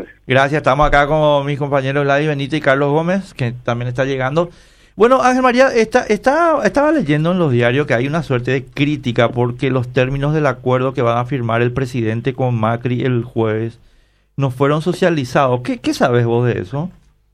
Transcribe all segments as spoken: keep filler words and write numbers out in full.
gracias. Gracias, estamos acá con mis compañeros Ladi Benito y Carlos Gómez, que también está llegando. Bueno, Ángel María, está, está, estaba leyendo en los diarios que hay una suerte de crítica porque los términos del acuerdo que van a firmar el presidente con Macri el jueves no fueron socializados. ¿Qué, qué sabes vos de eso?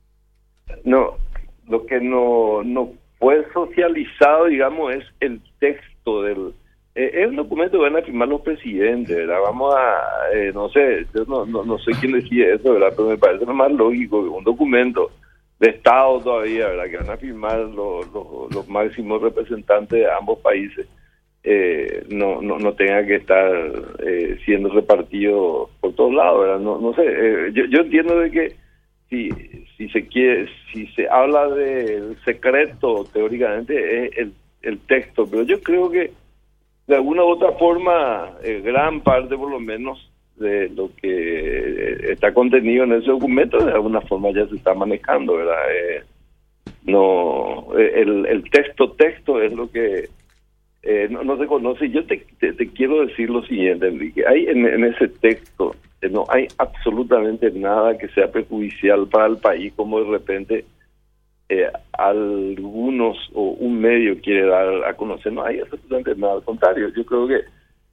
No, lo que no, no fue socializado, digamos, es el texto del... Eh, es un documento que van a firmar los presidentes, ¿verdad? Vamos a... Eh, no sé, yo no, no, no sé quién decide eso, ¿verdad? Pero me parece lo más lógico que un documento de Estado todavía, ¿verdad? Que van a firmar los, los, los máximos representantes de ambos países, eh, no, no, no tenga que estar eh, siendo repartido por todos lados, ¿verdad? No, no sé, eh, yo, yo entiendo de que si, si se quiere, si se habla del secreto, teóricamente es el, el texto, pero yo creo que de alguna u otra forma, eh, gran parte por lo menos de lo que está contenido en ese documento de alguna forma ya se está manejando, ¿verdad? Eh, no, el, el texto texto es lo que eh, no, no se conoce. Yo te, te, te quiero decir lo siguiente, Enrique, hay en, en ese texto eh, no hay absolutamente nada que sea perjudicial para el país, como de repente eh, algunos o un medio quiere dar a conocer. No hay absolutamente nada, al contrario, yo creo que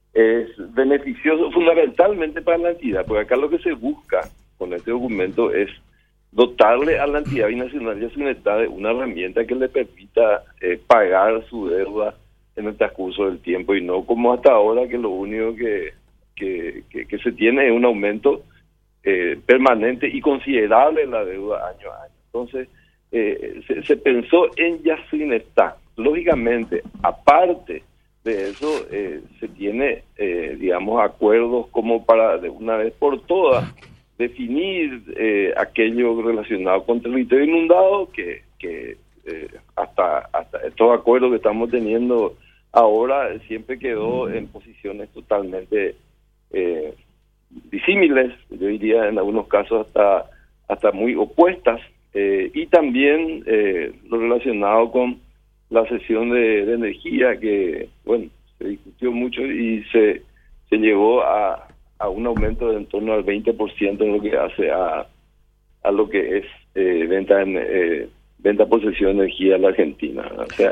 es beneficioso fundamentalmente para la entidad, porque acá lo que se busca con este documento es dotarle a la entidad binacional y a su unidad de una herramienta que le permita eh, pagar su deuda en el transcurso del tiempo y no como hasta ahora, que lo único que, que, que, que se tiene es un aumento eh, permanente y considerable en la deuda año a año. Entonces, eh, se, se pensó en Yacyretá. Lógicamente, aparte de eso, eh, se tiene, eh, digamos, acuerdos como para de una vez por todas definir eh, aquello relacionado con territorio inundado, que, que eh, hasta, hasta estos acuerdos que estamos teniendo ahora siempre quedó en posiciones totalmente eh, disímiles, yo diría en algunos casos hasta, hasta muy opuestas, eh, y también eh, lo relacionado con la cesión de, de energía, que bueno, se discutió mucho y se se llegó a, a un aumento de en torno al veinte por ciento en lo que hace a a lo que es eh, venta en, eh, venta posesión de energía en la Argentina. O sea,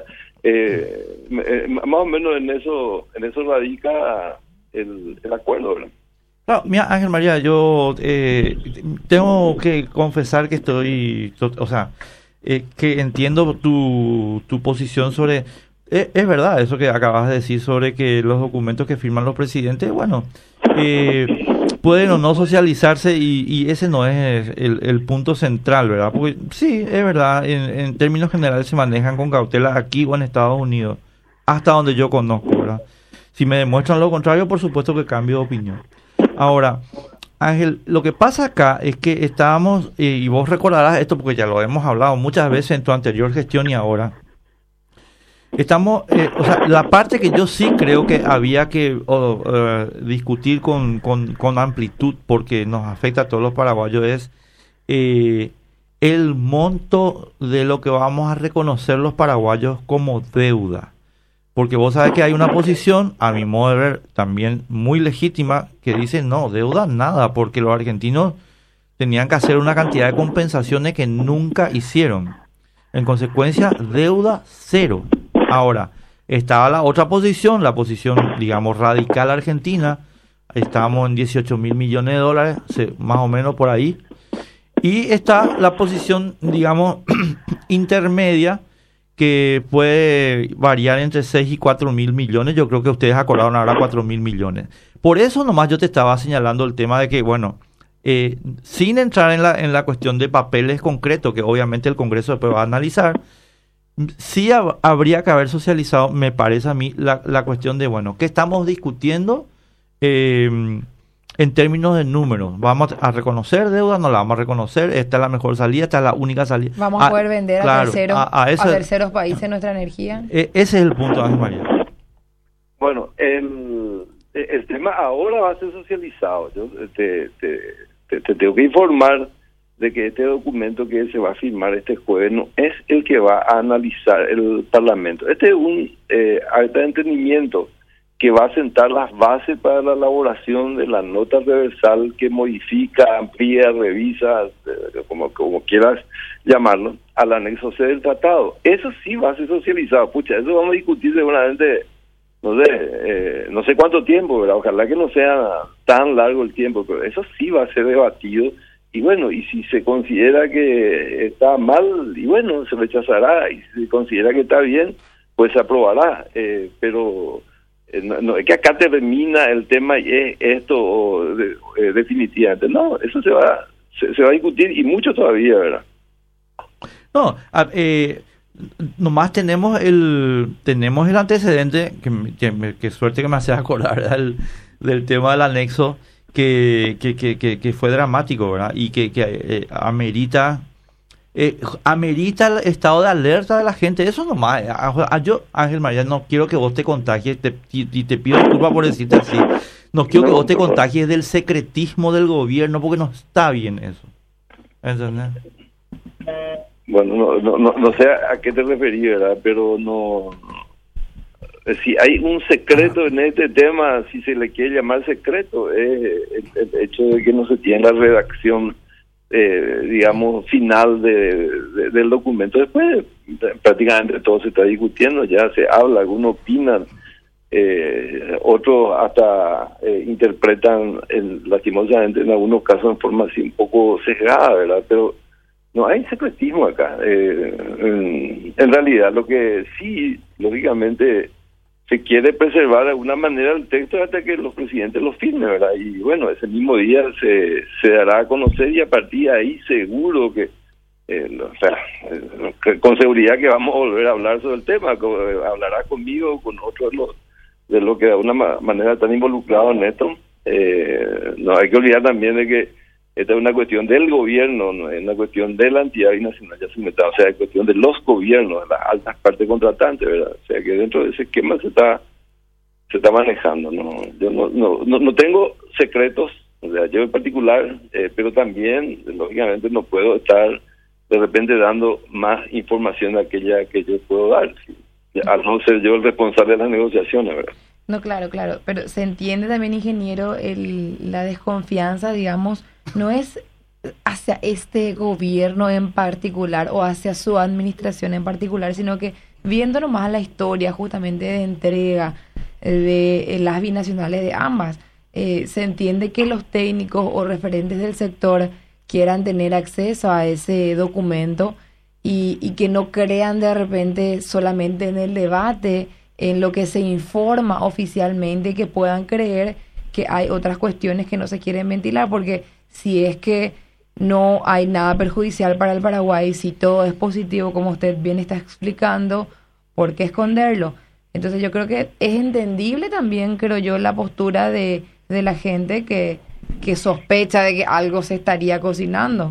eh, eh, más o menos en eso en eso radica el, el acuerdo, ¿verdad? No, mira, Ángel María, yo eh, tengo que confesar que estoy, o sea, Eh, que entiendo tu, tu posición sobre... Eh, es verdad eso que acabas de decir sobre que los documentos que firman los presidentes, bueno, eh, pueden o no socializarse y, y ese no es el, el punto central, ¿verdad? Porque sí, es verdad, en, en términos generales se manejan con cautela aquí o en Estados Unidos, hasta donde yo conozco, ¿verdad? Si me demuestran lo contrario, por supuesto que cambio de opinión. Ahora... Ángel, lo que pasa acá es que estábamos, eh, y vos recordarás esto porque ya lo hemos hablado muchas veces en tu anterior gestión y ahora, estamos, eh, o sea, la parte que yo sí creo que había que oh, uh, discutir con, con, con amplitud porque nos afecta a todos los paraguayos es eh, el monto de lo que vamos a reconocer los paraguayos como deuda. Porque vos sabés que hay una posición, a mi modo de ver, también muy legítima, que dice, no, deuda nada, porque los argentinos tenían que hacer una cantidad de compensaciones que nunca hicieron. En consecuencia, deuda cero. Ahora, estaba la otra posición, la posición, digamos, radical argentina, estábamos en dieciocho mil millones de dólares, más o menos por ahí, y está la posición, digamos, intermedia, que puede variar entre seis y cuatro mil millones. Yo creo que ustedes acordaron ahora cuatro mil millones. Por eso nomás yo te estaba señalando el tema de que, bueno, eh, sin entrar en la, en la cuestión de papeles concretos, que obviamente el Congreso después va a analizar, sí hab- habría que haber socializado, me parece a mí, la, la cuestión de, bueno, ¿qué estamos discutiendo eh, en términos de números? ¿Vamos a reconocer deuda? ¿No la vamos a reconocer? ¿Esta es la mejor salida? ¿Esta es la única salida? ¿Vamos a, a poder vender claro, a, terceros, a, a, ese, a terceros países nuestra energía? Eh, ese es el punto, Ángel María. Bueno, el, el tema ahora va a ser socializado. Yo te, te, te, te tengo que informar de que este documento que se va a firmar este jueves no es el que va a analizar el Parlamento. Este es un eh, acta de entendimiento que va a sentar las bases para la elaboración de la nota reversal que modifica, amplía, revisa, eh, como, como quieras llamarlo, al anexo C del tratado. Eso sí va a ser socializado. Pucha, eso vamos a discutir seguramente, no sé, eh, no sé cuánto tiempo, ¿verdad? Ojalá que no sea tan largo el tiempo, pero eso sí va a ser debatido. Y bueno, y si se considera que está mal, y bueno, se rechazará, y si se considera que está bien, pues se aprobará. Eh, pero eh, no, no, es que acá termina el tema y es esto o de, eh, definitivamente. No, eso se va, se, se va a discutir y mucho todavía, ¿verdad? No, eh, nomás tenemos el tenemos el antecedente, que, que, que suerte que me hace acordar del, del tema del anexo, que que, que, que, que fue dramático, ¿verdad? Y que, que eh, amerita eh, amerita el estado de alerta de la gente. Eso nomás. Eh, yo, Ángel María, no quiero que vos te contagies, te, y te pido disculpas por decirte así, no quiero que vos te contagies del secretismo del gobierno, porque no está bien eso. ¿Entendés? Bueno, no, no, no, no sé a qué te referís, ¿verdad? Pero no... Si hay un secreto en este tema, si se le quiere llamar secreto, es el, el hecho de que no se tiene la redacción, eh, digamos, final de, de, del documento. Después, prácticamente todo se está discutiendo, ya se habla, algunos opinan, eh, otros hasta eh, interpretan, el, lastimosamente, en algunos casos en forma así un poco sesgada, ¿verdad? Pero no hay secretismo acá. Eh, en, en realidad, lo que sí, lógicamente, se quiere preservar de alguna manera el texto hasta que los presidentes lo firmen, ¿verdad? Y bueno, ese mismo día se, se dará a conocer y a partir de ahí seguro que, eh, o sea, eh, con seguridad que vamos a volver a hablar sobre el tema, con, eh, hablará conmigo, con otros de los, de los que de alguna ma- manera están involucrados en esto. Eh, no hay que olvidar también de que esta es una cuestión del gobierno, no es una cuestión de la entidad binacional ya cimentada, o sea, es cuestión de los gobiernos, de las altas partes contratantes, ¿verdad? O sea, que dentro de ese esquema se está se está manejando. No, yo no no no, no tengo secretos, o sea, yo en particular, eh, pero también, lógicamente, no puedo estar de repente dando más información de aquella que yo puedo dar, ¿sí? Al no ser yo el responsable de las negociaciones, ¿verdad? No, claro, claro, pero se entiende también, ingeniero, el, la desconfianza, digamos, no es hacia este gobierno en particular o hacia su administración en particular, sino que viendo nomás la historia justamente de entrega de las binacionales de ambas, eh, se entiende que los técnicos o referentes del sector quieran tener acceso a ese documento y, y que no crean de repente solamente en el debate, en lo que se informa oficialmente, que puedan creer que hay otras cuestiones que no se quieren ventilar, porque si es que no hay nada perjudicial para el Paraguay, si todo es positivo, como usted bien está explicando, ¿por qué esconderlo? Entonces yo creo que es entendible también, creo yo, la postura de, de la gente que, que sospecha de que algo se estaría cocinando.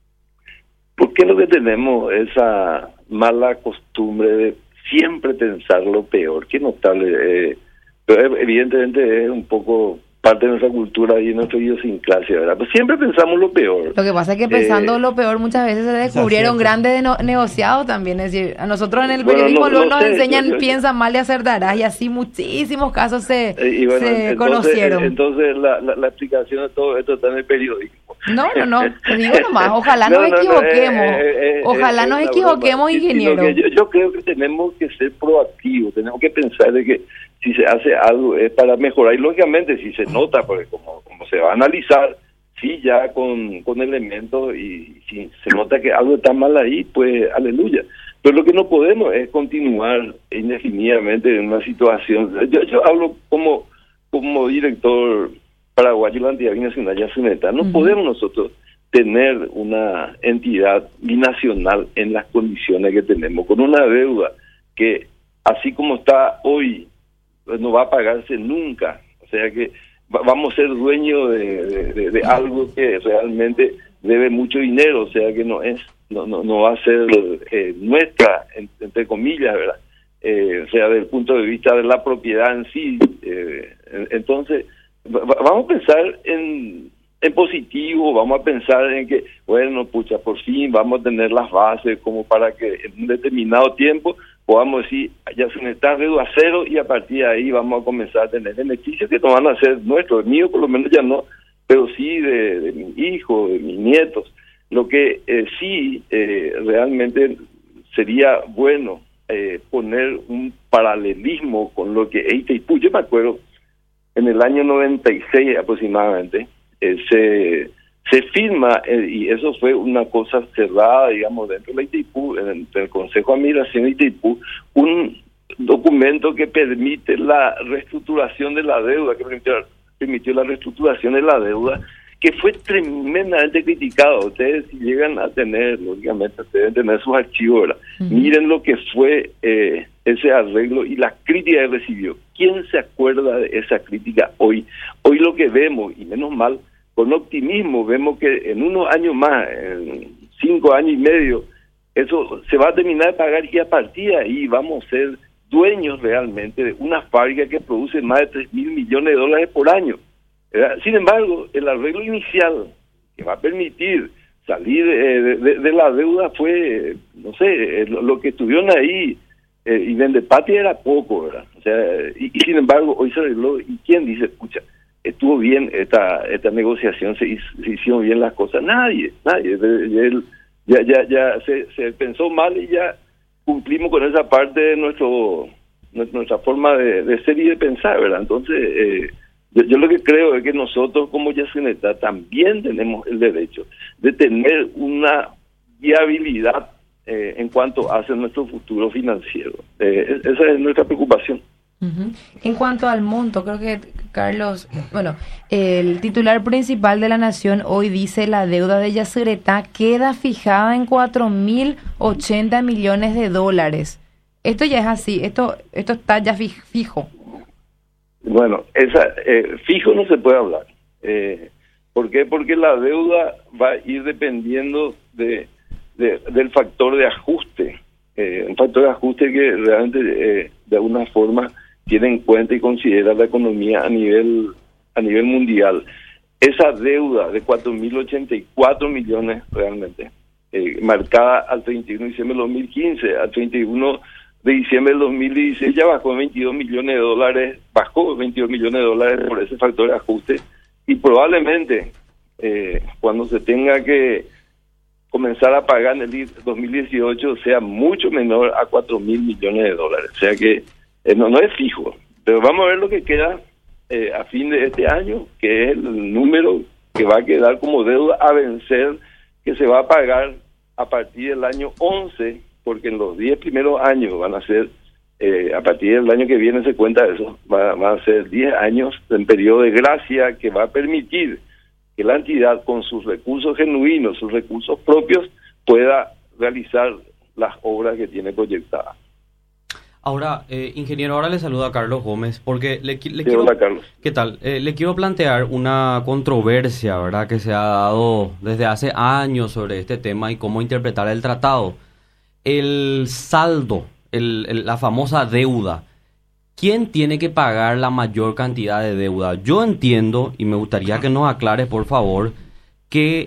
¿Por qué lo que tenemos esa mala costumbre de siempre pensar lo peor? Qué notable. Eh, pero evidentemente es un poco parte de nuestra cultura y de nuestra idiosincrasia, ¿verdad? Pues siempre pensamos lo peor. Lo que pasa es que pensando eh, lo peor muchas veces se descubrieron grandes no, negociados también. Es decir, a nosotros en el bueno, periodismo no, no nos sé, enseñan yo, yo, piensa mal y acertarás, y así muchísimos casos se, eh, bueno, se entonces, conocieron. Entonces la, la, la explicación de todo esto está en el periodismo. No, no, no, te digo nomás, ojalá no, nos no, equivoquemos, no, eh, eh, ojalá eh, nos equivoquemos, broma. ingeniero. Yo, yo creo que tenemos que ser proactivos, tenemos que pensar de que si se hace algo es para mejorar, y lógicamente si se nota, porque como, como se va a analizar, sí, ya con, con elementos, y si se nota que algo está mal ahí, pues aleluya. Pero lo que no podemos es continuar indefinidamente en una situación. Yo, yo hablo como, como director paraguayo de la entidad binacional Yacyretá. No uh-huh. podemos nosotros tener una entidad binacional en las condiciones que tenemos, con una deuda que, así como está hoy, pues no va a pagarse nunca. O sea que va, vamos a ser dueños de, de, de, de algo que realmente debe mucho dinero, o sea que no es no no, no va a ser eh, nuestra, entre comillas, ¿verdad? Eh, o sea, desde el punto de vista de la propiedad en sí. Eh, entonces, va, vamos a pensar en, en positivo, vamos a pensar en que, bueno, pucha, por fin vamos a tener las bases como para que en un determinado tiempo podamos decir, ya se necesita deuda cero y a partir de ahí vamos a comenzar a tener beneficios que no van a ser nuestros, míos por lo menos ya no, pero sí de, de mi hijo, de mis nietos. Lo que eh, sí eh, realmente sería bueno eh, poner un paralelismo con lo que es Itaipú. Yo me acuerdo, en el año noventa y seis aproximadamente, eh, se, se firma, eh, y eso fue una cosa cerrada, digamos, dentro de la Itaipú, en el, en el Consejo de Administración de Itaipú, un documento que permite la reestructuración de la deuda, que permitió, permitió la reestructuración de la deuda, que fue tremendamente criticado. Ustedes si llegan a tener, lógicamente, ustedes deben tener sus archivos, ¿verdad? Uh-huh. Miren lo que fue eh, ese arreglo y la crítica que recibió. ¿Quién se acuerda de esa crítica hoy? Hoy lo que vemos, y menos mal, con optimismo, vemos que en unos años más, en cinco años y medio, eso se va a terminar de pagar y a partir de ahí vamos a ser dueños realmente de una fábrica que produce más de tres mil millones de dólares por año. Sin embargo, el arreglo inicial que va a permitir salir eh, de, de, de la deuda fue, no sé, eh, lo, lo que estuvieron ahí, eh, y Vendepatria era poco, ¿verdad? O sea, y, y sin embargo, hoy se arregló, ¿y quién dice, escucha, estuvo bien esta esta negociación, se, hizo, se hicieron bien las cosas? Nadie, nadie, ya ya ya se, se pensó mal y ya cumplimos con esa parte de nuestro nuestra forma de, de ser y de pensar, ¿verdad? Entonces, eh, Yo, yo lo que creo es que nosotros como Yacyretá también tenemos el derecho de tener una viabilidad eh, en cuanto hace nuestro futuro financiero. Eh, esa es nuestra preocupación. Uh-huh. En cuanto al monto, creo que Carlos, bueno, el titular principal de la Nación hoy dice la deuda de Yacyretá queda fijada en cuatro mil ochenta millones de dólares. Esto ya es así, esto esto está ya fijo. Bueno, esa eh, fijo no se puede hablar. Eh, ¿Por qué? Porque la deuda va a ir dependiendo de, de del factor de ajuste, eh, un factor de ajuste que realmente eh, de alguna forma tiene en cuenta y considera la economía a nivel a nivel mundial. Esa deuda de cuatro mil ochenta y cuatro millones realmente, eh, marcada al treinta y uno de diciembre de dos mil quince, al treinta y uno de diciembre del dos mil dieciséis ya bajó veintidós millones de dólares, bajó veintidós millones de dólares por ese factor de ajuste, y probablemente eh, cuando se tenga que comenzar a pagar en el dos mil dieciocho sea mucho menor a cuatro mil millones de dólares. O sea que eh, no, no es fijo, pero vamos a ver lo que queda eh, a fin de este año, que es el número que va a quedar como deuda a vencer, que se va a pagar a partir del año once, porque en los diez primeros años van a ser, eh, a partir del año que viene se cuenta eso, va, van a ser diez años en periodo de gracia que va a permitir que la entidad con sus recursos genuinos, sus recursos propios, pueda realizar las obras que tiene proyectadas. Ahora, eh, ingeniero, ahora le saluda a Carlos Gómez, porque le, le sí, quiero... Hola, Carlos. ¿Qué tal? Eh, le quiero plantear una controversia, ¿verdad?, que se ha dado desde hace años sobre este tema y cómo interpretar el tratado. El saldo, el, el, la famosa deuda. ¿Quién tiene que pagar la mayor cantidad de deuda? Yo entiendo, y me gustaría que nos aclares, por favor, que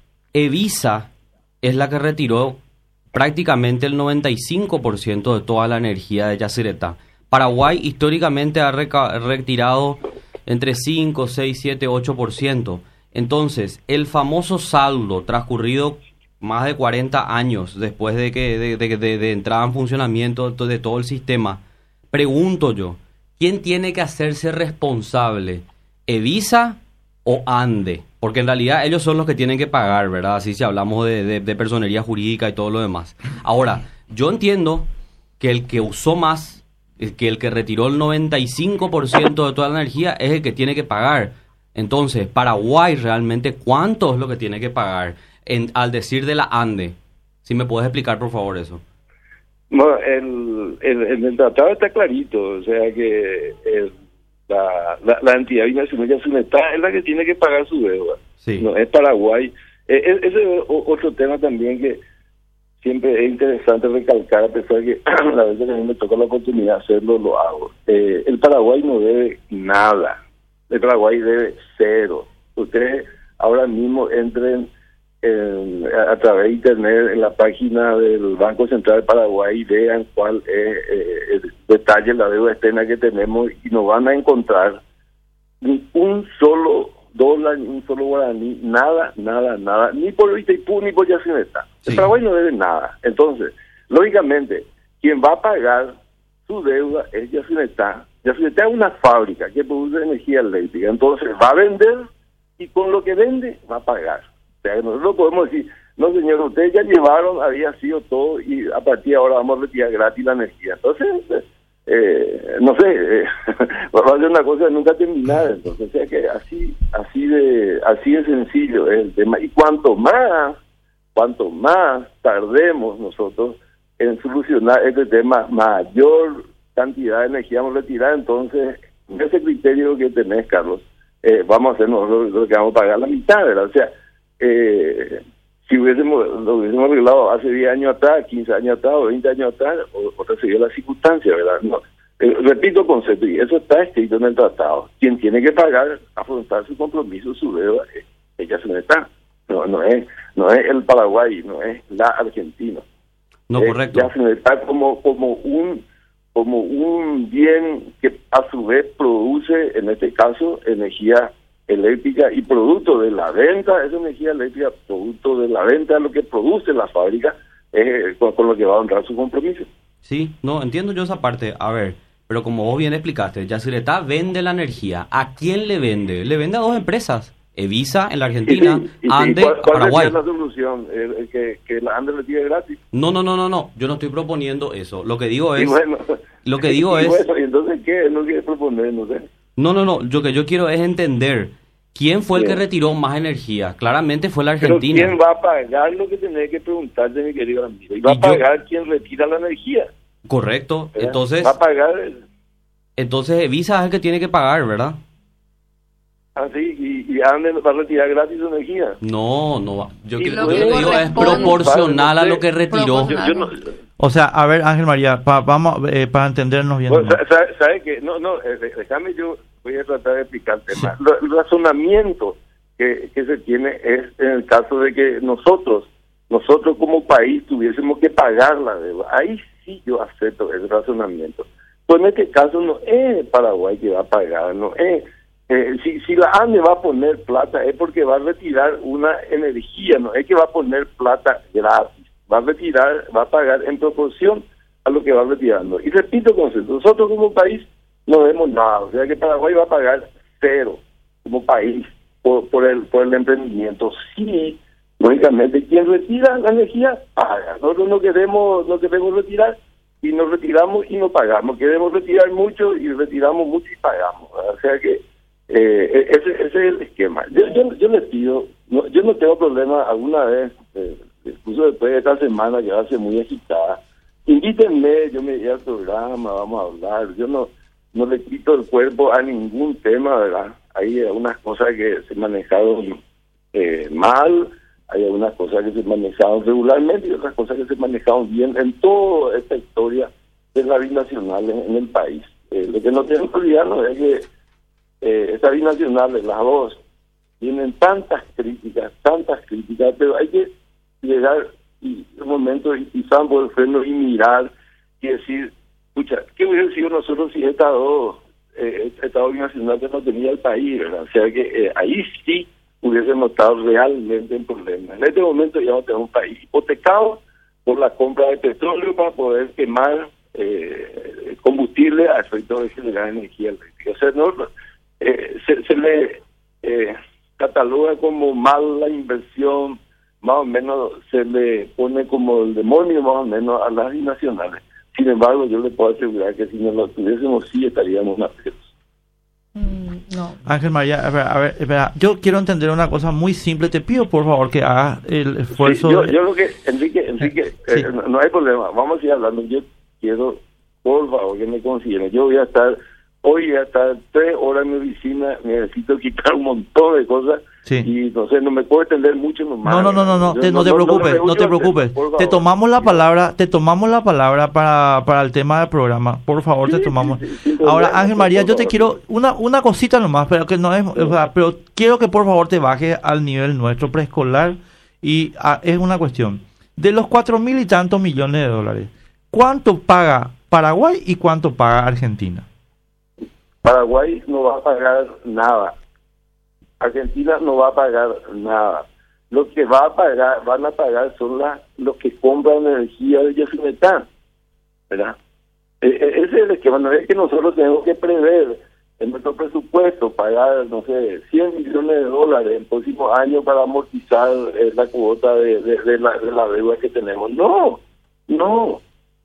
Evisa es la que retiró prácticamente el noventa y cinco por ciento de toda la energía de Yacyretá. Paraguay históricamente ha reca- retirado entre cinco, seis, siete, ocho por ciento. Entonces, el famoso saldo transcurrido más de cuarenta años después de que de, de, de, de entrada en funcionamiento de todo el sistema, pregunto yo, ¿quién tiene que hacerse responsable? ¿Evisa o ANDE? Porque en realidad ellos son los que tienen que pagar, ¿verdad? Así si hablamos de, de, de personería jurídica y todo lo demás. Ahora, yo entiendo que el que usó más, que el que retiró el noventa y cinco por ciento de toda la energía es el que tiene que pagar. Entonces, Paraguay realmente, ¿cuánto es lo que tiene que pagar? En, al decir de la ANDE, si me puedes explicar por favor eso. Bueno, el, el, el, el tratado está clarito, o sea que el, la, la, la entidad binacional Yacyretá es la que tiene que pagar su deuda, sí. No es Paraguay. Eh, ese es otro tema también que siempre es interesante recalcar, a pesar de que la vez que a mí me toca la oportunidad de hacerlo, lo hago. Eh, el Paraguay no debe nada, el Paraguay debe cero. Ustedes ahora mismo entren en, a, a través de internet en la página del Banco Central de Paraguay y vean cuál es eh, el detalle de la deuda externa que tenemos y no van a encontrar ni un solo dólar, ni un solo guaraní, nada, nada, nada, ni por Itaipú ni por Yacineta. Sí. El Paraguay no debe nada. Entonces, lógicamente, quien va a pagar su deuda es Yacineta. Yacineta es una fábrica que produce energía eléctrica, entonces va a vender y con lo que vende va a pagar. O sea, nosotros podemos decir, no señor, ustedes ya llevaron, había sido todo y a partir de ahora vamos a retirar gratis la energía. Entonces, eh, no sé, eh, va a ser una cosa de nunca terminar. Entonces, o sea que así, así de, así de sencillo es el tema. Y cuanto más, cuanto más tardemos nosotros en solucionar este tema, mayor cantidad de energía vamos a retirar. Entonces, ese criterio que tenés, Carlos, eh, vamos a hacer nosotros lo que vamos a pagar la mitad, ¿verdad? O sea, eh, si hubiésemos, lo hubiésemos arreglado hace diez años atrás, quince años atrás o veinte años atrás, o, otra sería la circunstancia, ¿verdad? No, eh, repito el concepto, y eso está escrito en el tratado. Quien tiene que pagar, afrontar su compromiso, su deuda, eh, ella se está. No, no es, no es el Paraguay, no es la Argentina. No, eh, correcto. Ya se está como, como un como un bien que a su vez produce, en este caso, energía eléctrica y producto de la venta de esa energía eléctrica, producto de la venta de lo que produce la fábrica, eh, con, con lo que va a honrar su compromiso. Sí, no, entiendo yo esa parte. A ver, pero como vos bien explicaste, Yacyretá vende la energía. ¿A quién le vende? Le vende a dos empresas. Evisa en la Argentina, Y sí, y sí, Ande ¿cuál, a cuál Paraguay. es la solución? El, el que, que la Ande le tire gratis. No, no, no, no, no. Yo no estoy proponiendo eso. Lo que digo Y es... bueno, Lo que digo y es... bueno, ¿y entonces qué? No quiere proponer, no sé. No, no, no. Lo que yo quiero es entender quién fue el Bien. que retiró más energía. Claramente fue la Pero Argentina. ¿quién va a pagar lo que tenés que preguntarte, mi querido amigo? Y va Y a yo- pagar quien retira la energía. Correcto. ¿verdad? Entonces, Va a pagar... el- entonces Evisa es el que tiene que pagar, ¿verdad? Así, y, y Ande va a retirar gratis su energía. No, no va. Yo Y quiero- lo lo que que digo es corresponde. proporcional a lo que retiró. Yo, yo no, O sea, a ver, Ángel María, pa- vamos eh, para entendernos bien. bueno, ¿no? sa- sa- ¿sabe qué? No, no, eh, de- déjame yo, voy a tratar de explicar el tema. Lo- El razonamiento que, que se tiene es en el caso de que nosotros, nosotros como país tuviésemos que pagar la deuda. Ahí sí yo acepto el razonamiento. Pero en este caso no es Paraguay que va a pagar, no es... Eh, si, si la ANDE va a poner plata es porque va a retirar una energía, no es que va a poner plata gratis, va a retirar, va a pagar en proporción a lo que va retirando. Y repito el concepto, nosotros como país no vemos nada, o sea que Paraguay va a pagar cero como país por, por el por el emprendimiento. Sí, lógicamente quien retira la energía paga, nosotros no queremos, no queremos retirar y nos retiramos y no pagamos, queremos retirar mucho y retiramos mucho y pagamos, ¿verdad? O sea que Eh, ese, ese es el esquema. Yo, yo, yo les pido, no, yo no tengo problema alguna vez, eh, incluso después de esta semana que va a ser muy agitada, invítenme, yo me iré al programa, vamos a hablar, yo no no le quito el cuerpo a ningún tema, ¿verdad? Hay algunas cosas que se manejaron eh, mal, hay algunas cosas que se manejaron regularmente y otras cosas que se manejaron bien en toda esta historia de la binacional en, en el país. Eh, lo que no tenemos que olvidarnos es que Eh, estas binacionales, las dos, tienen tantas críticas, tantas críticas, pero hay que llegar y un momento y pisar por el freno y mirar y decir, escucha, ¿qué hubiera sido nosotros si estas dos, eh, esta dos binacionales no tenía el país, ¿verdad? O sea que eh, ahí sí hubiésemos estado realmente en problemas. En este momento ya no tenemos un país hipotecado por la compra de petróleo para poder quemar eh, combustible a efectos de generar energía eléctrica. O sea, no... Eh, se, se le eh, cataloga como mala inversión, más o menos se le pone como el demonio más o menos a las binacionales. Sin embargo, yo le puedo asegurar que si no lo tuviésemos, sí estaríamos aprietos. Mm, no. Ángel María, a ver, a ver, espera, yo quiero entender una cosa muy simple. Te pido, por favor, que hagas el esfuerzo. Sí, yo, de- yo creo que, Enrique, Enrique Sí. eh, no, no hay problema, vamos a ir hablando. Yo quiero, por favor, que me consideren. Yo voy a estar, hoy voy a estar tres horas en mi oficina, necesito quitar un montón de cosas Sí. Y entonces no me puedo extender mucho nomás. No, no, no, no, no, te, no te preocupes, no te preocupes. Te tomamos la palabra, te tomamos la palabra para, para el tema del programa. Por favor, te tomamos. Ahora, Ángel María, yo te quiero una una cosita nomás, pero que no es, o sea, pero quiero que por favor te bajes al nivel nuestro preescolar y a, es una cuestión de los cuatro mil y tantos millones de dólares. ¿Cuánto paga Paraguay y cuánto paga Argentina? Paraguay no va a pagar nada. Argentina no va a pagar nada. Lo que va a pagar, van a pagar son las, los que compran energía de Yacyretá, ¿verdad? E, e, ese es el que van a ver que nosotros tenemos que prever en nuestro presupuesto, pagar, no sé, cien millones de dólares el próximo año para amortizar eh, la cuota de, de, de, la, de la deuda que tenemos. No, no,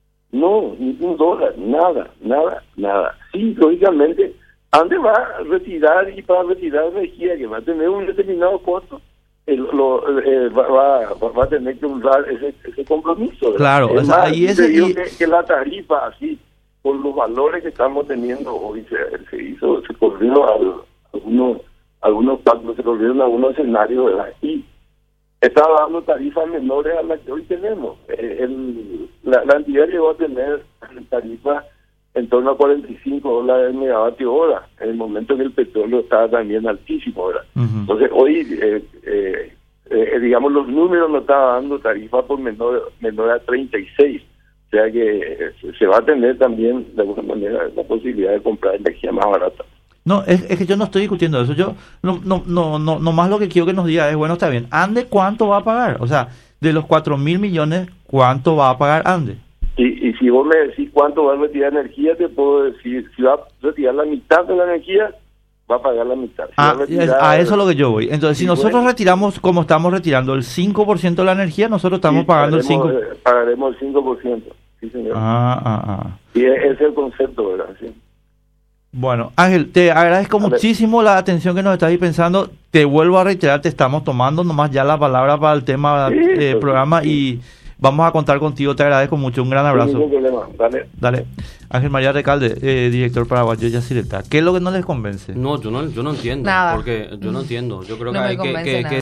no, ningún dólar, nada, nada, nada. Sí, lógicamente, ¿dónde va a retirar y para retirar energía que va a tener un determinado costo? El, lo, eh, va, va, va a tener que honrar ese, ese compromiso, ¿verdad? Claro, es o sea, más, ahí ese, digo y... que, que la tarifa así, por los valores que estamos teniendo hoy, se, se hizo, se corrió al, algunos, algunos cálculos, se corrieron algunos escenarios, ¿verdad? Y estaba dando tarifas menores a las que hoy tenemos. Eh, el, la, la entidad llegó a tener tarifas en torno a cuarenta y cinco dólares el megavatio hora, en el momento que el petróleo estaba también altísimo, ¿verdad? Uh-huh. Entonces hoy, eh, eh, eh, digamos, los números no estaban dando tarifa por menor, menor a treinta y seis, o sea que eh, se va a tener también, de alguna manera, la posibilidad de comprar energía más barata. No, es, es que yo no estoy discutiendo eso, yo no, no, no, no, no más lo que quiero que nos diga es, bueno, está bien, ¿Ande cuánto va a pagar? O sea, de los cuatro mil millones, ¿cuánto va a pagar Ande? Y, y si vos me decís cuánto va a retirar energía, te puedo decir, si va a retirar la mitad de la energía, va a pagar la mitad. Si ah, a, retirar, a eso es lo que yo voy. Entonces, si nosotros bueno, retiramos, como estamos retirando el cinco por ciento de la energía, nosotros estamos sí, pagando pagaremos, el cinco por ciento. Eh, pagaremos el cinco por ciento. Sí, señor. Ah, ah, ah. Y ese es el concepto, ¿verdad? Sí. Bueno, Ángel, te agradezco a muchísimo ver. la atención que nos estás dispensando. Te vuelvo a reiterar, te estamos tomando nomás ya la palabra para el tema sí, del eh, sí, programa sí. y vamos a contar contigo. Te agradezco mucho. Un gran abrazo. No hay ningún problema. Dale. Dale. Ángel María Recalde, eh, director paraguayo de Yacyretá. ¿Qué es lo que no les convence? No, yo no, yo no entiendo. Nada. Porque yo no entiendo. Yo creo no que me hay que, convence que, nada. que